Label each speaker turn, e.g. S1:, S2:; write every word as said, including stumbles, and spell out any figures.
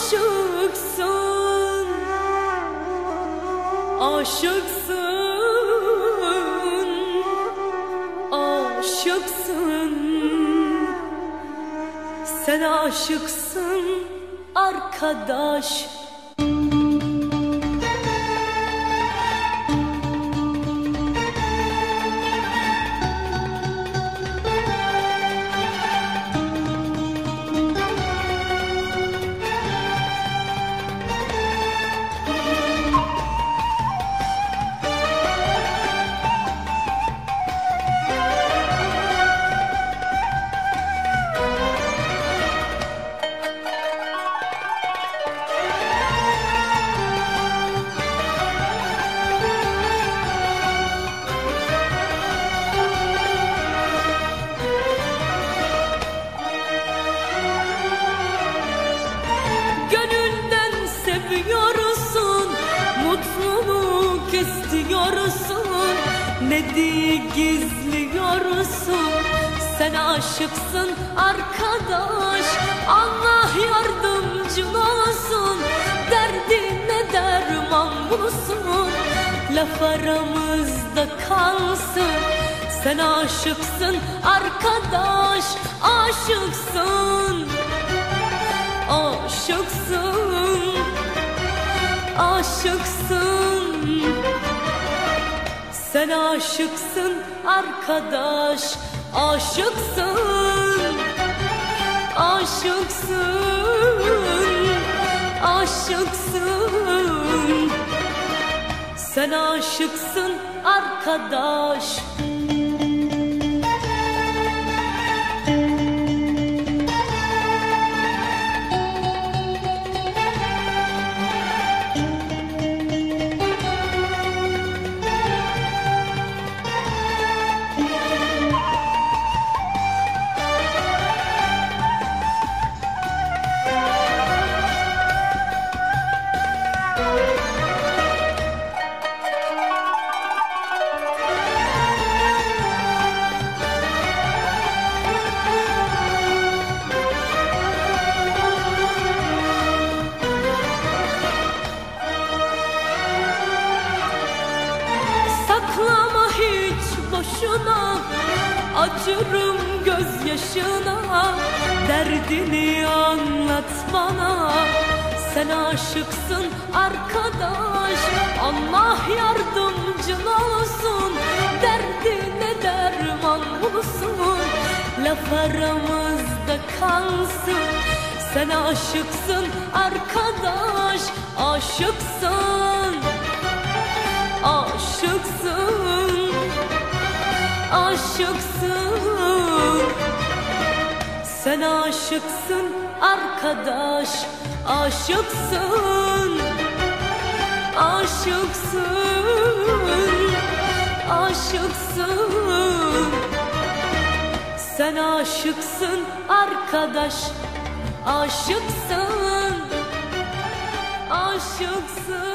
S1: aşıksın, aşıksın, aşıksın. Sen aşıksın arkadaş. Seviyorsun, mutluluk istiyorsun, ne diye gizliyorsun? Sen aşıksın arkadaş, Allah yardımcın olsun. Derdine derman bulsun, laf aramızda kalsın. Sen aşıksın arkadaş, aşıksın, aşıksın, aşıksın. Sen aşıksın arkadaş, aşıksın, aşıksın, aşıksın. Sen aşıksın arkadaş. Saklama hiç boşuna, acırım gözyaşına. Derdini anlat bana. Sen aşıksın arkadaş, Allah yardımcın olsun. Derdine derman bulsun, laf aramızda kalsın. Sen aşıksın arkadaş, aşıksın, aşıksın, aşıksın. Sen aşıksın arkadaş, aşıksın, aşıksın, aşıksın. Sen aşıksın arkadaş, aşıksın, aşıksın.